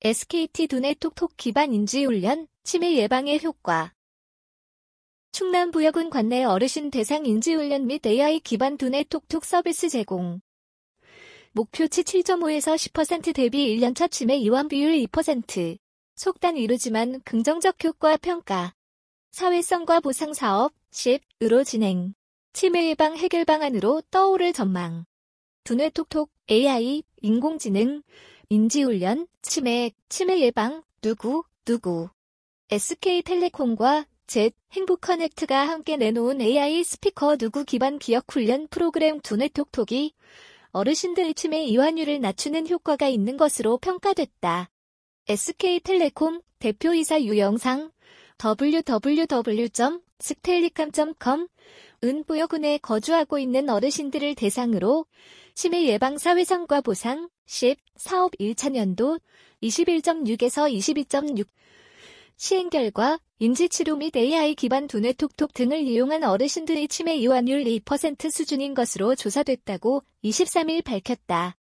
SKT 두뇌 톡톡 기반 인지훈련, 치매 예방에 효과. 충남부여군 관내 어르신 대상 인지훈련 및 AI 기반 두뇌 톡톡 서비스 제공. 목표치 7.5에서 10% 대비 1년차 치매 이완 비율 2%. 속단 이루지만 긍정적 효과 평가. 사회성과 보상 사업 10으로 진행. 치매 예방 해결 방안으로 떠오를 전망. 두뇌 톡톡 AI 인공지능 인지훈련 치매 예방 누구 SK텔레콤과 Z 행복커넥트가 함께 내놓은 AI 스피커 누구 기반 기억 훈련 프로그램 두뇌 톡톡이 어르신들의 치매 이완율을 낮추는 효과가 있는 것으로 평가됐다. SK텔레콤 대표이사 유영상 www.sktellicom.com 은 부여군에 거주하고 있는 어르신들을 대상으로 치매 예방 사회성과 보상 10 사업 1차년도 21.6에서 22.6 시행 결과 인지치료 및 AI 기반 두뇌 톡톡 등을 이용한 어르신들의 치매 이완율 2% 수준인 것으로 조사됐다고 23일 밝혔다.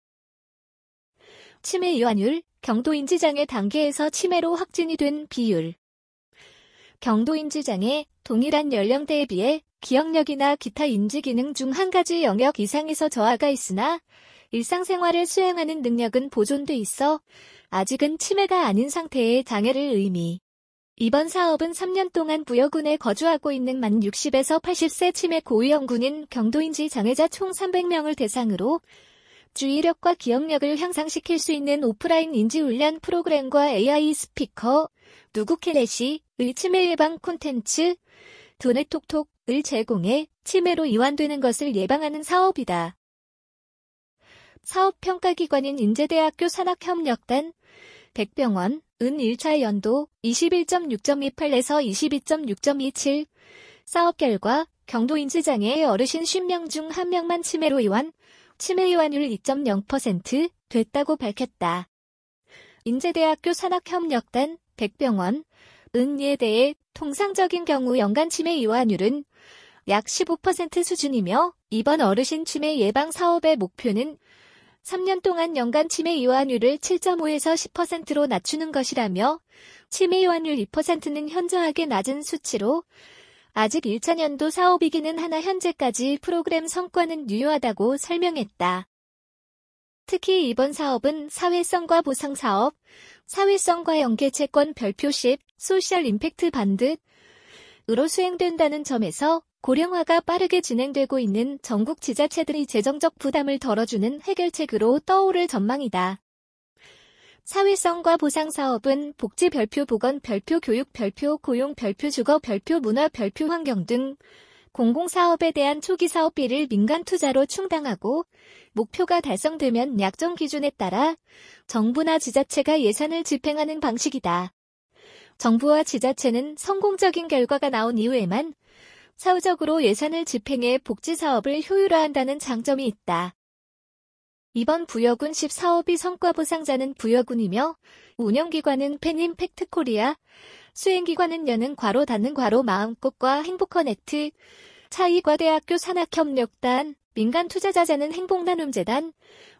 치매 이완율, 경도인지장애 단계에서 치매로 확진이 된 비율. 경도인지장애, 동일한 연령대에 비해 기억력이나 기타 인지기능 중 한 가지 영역 이상에서 저하가 있으나 일상생활을 수행하는 능력은 보존돼 있어 아직은 치매가 아닌 상태의 장애를 의미. 이번 사업은 3년 동안 부여군에 거주하고 있는 만 60에서 80세 치매 고위험군인 경도인지 장애자 총 300명을 대상으로 주의력과 기억력을 향상시킬 수 있는 오프라인 인지훈련 프로그램과 AI 스피커, 누구캐렛이 의 치매 예방 콘텐츠, 두뇌 톡톡을 제공해 치매로 이완되는 것을 예방하는 사업이다. 사업평가기관인 인제대학교 산학협력단, 백병원, 은 1차 연도 21.6.28에서 22.6.27 사업 결과 경도인지장애의 어르신 50명 중 1명만 치매로 이완, 치매 이완율 2.0% 됐다고 밝혔다. 인제대학교 산학협력단, 백병원, 은 이에 대해 통상적인 경우 연간 치매 이완율은 약 15% 수준이며 이번 어르신 치매 예방 사업의 목표는 3년 동안 연간 치매 이완율을 7.5에서 10%로 낮추는 것이라며 치매 이완율 2%는 현저하게 낮은 수치로 아직 1차년도 사업이기는 하나 현재까지 프로그램 성과는 유효하다고 설명했다. 특히 이번 사업은 사회성과 보상 사업, 사회성과 연계 채권 별표 10, 소셜 임팩트 반듯으로 수행된다는 점에서 고령화가 빠르게 진행되고 있는 전국 지자체들의 재정적 부담을 덜어주는 해결책으로 떠오를 전망이다. 사회성과 보상 사업은 복지 별표 보건 별표 교육 별표 고용 별표 주거 별표 문화 별표 환경 등 공공사업에 대한 초기 사업비를 민간 투자로 충당하고 목표가 달성되면 약정 기준에 따라 정부나 지자체가 예산을 집행하는 방식이다. 정부와 지자체는 성공적인 결과가 나온 이후에만 사후적으로 예산을 집행해 복지사업을 효율화한다는 장점이 있다. 이번 부여군 10사업의 성과보상자는 부여군이며 운영기관은 팬임팩트 코리아, 수행기관은 여는 괄호 닫는 괄호 마음꽃과 행복커넥트, 차이과대학교 산학협력단, 민간투자자자는 행복나눔재단,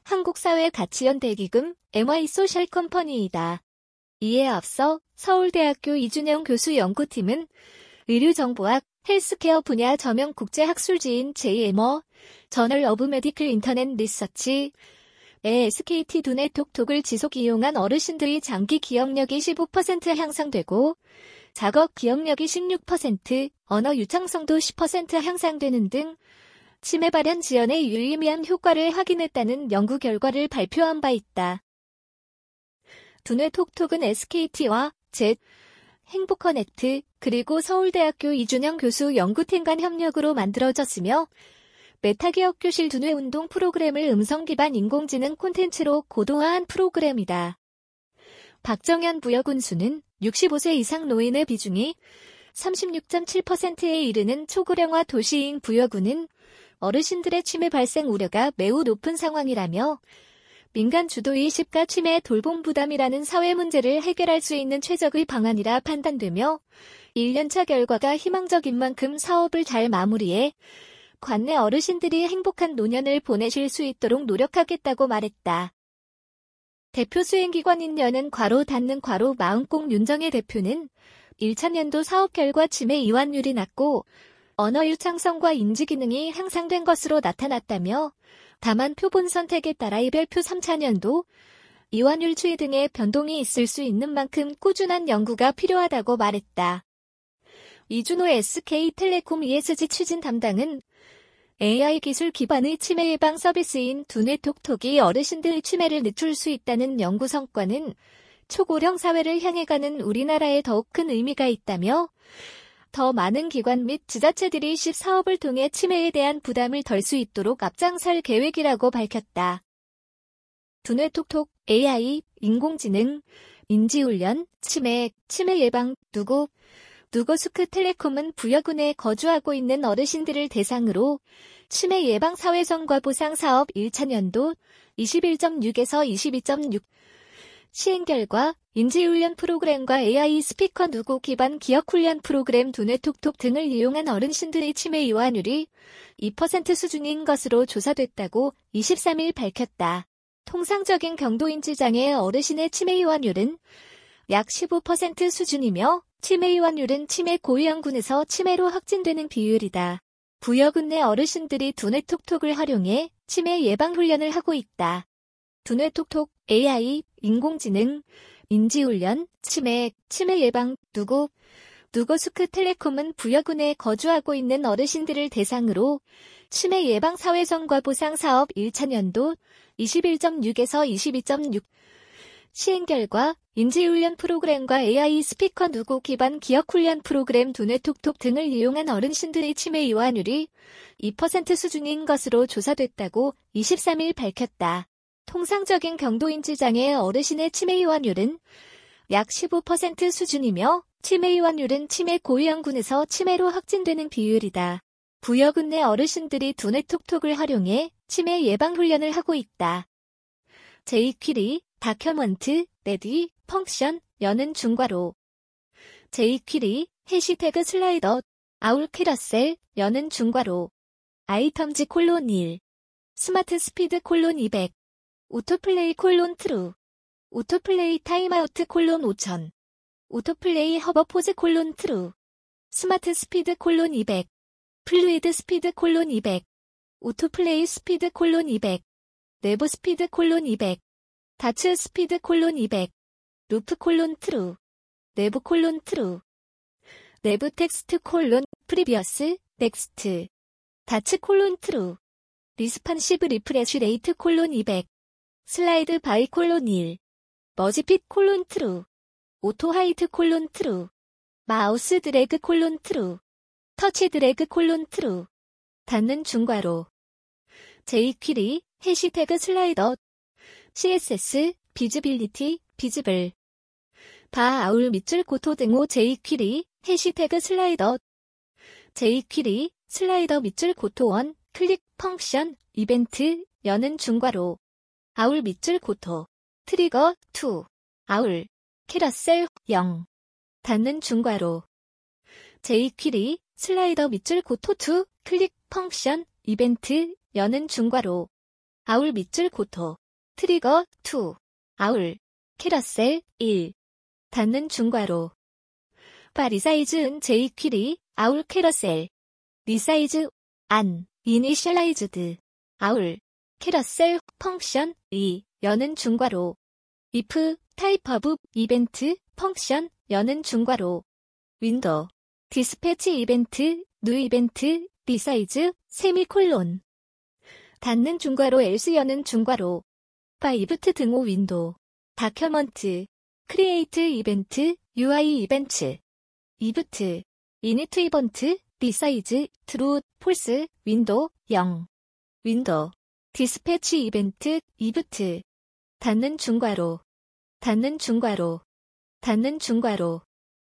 한국사회가치연대기금, MY소셜컴퍼니이다. 이에 앞서 서울대학교 이준영 교수 연구팀은 의료정보학, 헬스케어 분야 저명 국제학술지인 JMO, 저널 오브 메디컬 인터넷 리서치의 SKT 두뇌 톡톡을 지속 이용한 어르신들의 장기 기억력이 15% 향상되고 작업 기억력이 16%, 언어 유창성도 10% 향상되는 등 치매 발현 지연에 유의미한 효과를 확인했다는 연구 결과를 발표한 바 있다. 두뇌 톡톡은 SKT와 Z, 행복커넥트, 그리고 서울대학교 이준영 교수 연구팀 간 협력으로 만들어졌으며 메타기억 교실 두뇌 운동 프로그램을 음성 기반 인공지능 콘텐츠로 고도화한 프로그램이다. 박정현 부여군수는 65세 이상 노인의 비중이 36.7%에 이르는 초고령화 도시인 부여군은 어르신들의 치매 발생 우려가 매우 높은 상황이라며 민간 주도의 시가 치매 돌봄 부담이라는 사회 문제를 해결할 수 있는 최적의 방안이라 판단되며 1년차 결과가 희망적인 만큼 사업을 잘 마무리해 관내 어르신들이 행복한 노년을 보내실 수 있도록 노력하겠다고 말했다. 대표 수행기관인 여는 괄호 닫는 괄호 마음공 윤정혜 대표는 1차 연도 사업 결과 치매 이완율이 낮고 언어 유창성과 인지 기능이 향상된 것으로 나타났다며 다만 표본 선택에 따라 이별표 3차 연도 이완율 추이 등의 변동이 있을 수 있는 만큼 꾸준한 연구가 필요하다고 말했다. 이준호 SK텔레콤 ESG 추진 담당은 AI 기술 기반의 치매 예방 서비스인 두뇌톡톡이 어르신들의 치매를 늦출 수 있다는 연구 성과는 초고령 사회를 향해 가는 우리나라에 더욱 큰 의미가 있다며 더 많은 기관 및 지자체들이 시 사업을 통해 치매에 대한 부담을 덜 수 있도록 앞장설 계획이라고 밝혔다. 두뇌톡톡, AI, 인공지능, 인지훈련, 치매 예방, 누고스크텔레콤은 부여군에 거주하고 있는 어르신들을 대상으로 치매 예방 사회성과 보상 사업 1차 연도 21.6에서 22.6 시행 결과 인지훈련 프로그램과 AI 스피커 누구 기반 기억 훈련 프로그램 두뇌톡톡 등을 이용한 어르신들의 치매 이완율이 2% 수준인 것으로 조사됐다고 23일 밝혔다. 통상적인 경도인지 장애의 어르신의 치매 이완율은 약 15% 수준이며 치매 이완율은 치매 고위험군에서 치매로 확진되는 비율이다. 부여군 내 어르신들이 두뇌톡톡을 활용해 치매 예방 훈련을 하고 있다. 두뇌톡톡, AI, 인공지능, 인지훈련, 치매 예방, 누고스크텔레콤은 부여군에 거주하고 있는 어르신들을 대상으로 치매 예방 사회성과 보상 사업 1차 연도 21.6에서 22.6 시행 결과 인지훈련 프로그램과 AI 스피커 누구 기반 기억 훈련 프로그램 두뇌톡톡 등을 이용한 어르신들의 치매 이완율이 2% 수준인 것으로 조사됐다고 23일 밝혔다. 통상적인 경도인지 장애의 어르신의 치매 이완율은 약 15% 수준이며 치매 이완율은 치매 고위험군에서 치매로 확진되는 비율이다. 부여군 내 어르신들이 두뇌톡톡을 활용해 치매 예방 훈련을 하고 있다. 제이퀴리, 다큐먼트, 레디, 펑션, 여는 중괄호. 제이퀴리, 해시태그 슬라이더, 아울 캐러셀, 여는 중괄호. 아이텀즈 콜론 1. 스마트 스피드 콜론 200. 오토플레이 콜론 트루. 오토플레이 타임아우트 콜론 5000. 오토플레이 허버포즈 콜론 트루. 스마트 스피드 콜론 200. 플루이드 스피드 콜론 200. 오토플레이 스피드 콜론 200. 내부 스피드 콜론 200. 다츠 스피드 콜론 200. 루프 콜론 트루. 내부 콜론 트루. 내부 텍스트 콜론 프리비어스 넥스트. 다츠 콜론 트루. 리스판시브 리프레쉬 레이트 콜론 200. 슬라이드 바이 콜론 1. 머지핏 콜론 트루. 오토 하이트 콜론 트루. 마우스 드래그 콜론 트루. 터치 드래그 콜론 트루. 닫는 중괄호. 제이퀴리, 해시태그 슬라이더. CSS, 비즈빌리티, 비즈블. 바 아울 밑줄 고토 등호 제이퀴리, 해시태그 슬라이더. 제이퀴리, 슬라이더 밑줄 고토 1, 클릭, 펑션, 이벤트, 여는 중괄호. 아울 밑줄 고토. 트리거, 2. 아울. 캐러셀, 0. 닫는 중괄호. 제이퀴리, 슬라이더 밑줄 고토 2, 클릭, 펑션, 이벤트, 여는 중괄호. 아울 밑줄 고토. 트리거, 2. 아울. 캐러셀, 1. 닫는 중괄호. 바 리사이즈 은 제이퀴리, 아울 캐러셀. 리사이즈, 안, 이니셜라이즈드. 아울. 캐러셀, 펑션, 2. 여는 중괄호. if, 타입 오브, 이벤트, 펑션, 여는 중괄호. 윈도우. 디스패치 이벤트, 뉴 이벤트, 리사이즈, 세미콜론. 닫는 중괄호 else 여는 중괄호. 바이브트 등호 윈도우. 다큐먼트. 크리에이트 이벤트, UI 이벤트. 이브트. 이니트 이번트, 리사이즈, 트루, 폴스, 윈도우, 0. 윈도우. 디스패치 이벤트, 이브트. 닫는 중괄호. 닫는 중괄호. 닫는 중괄호.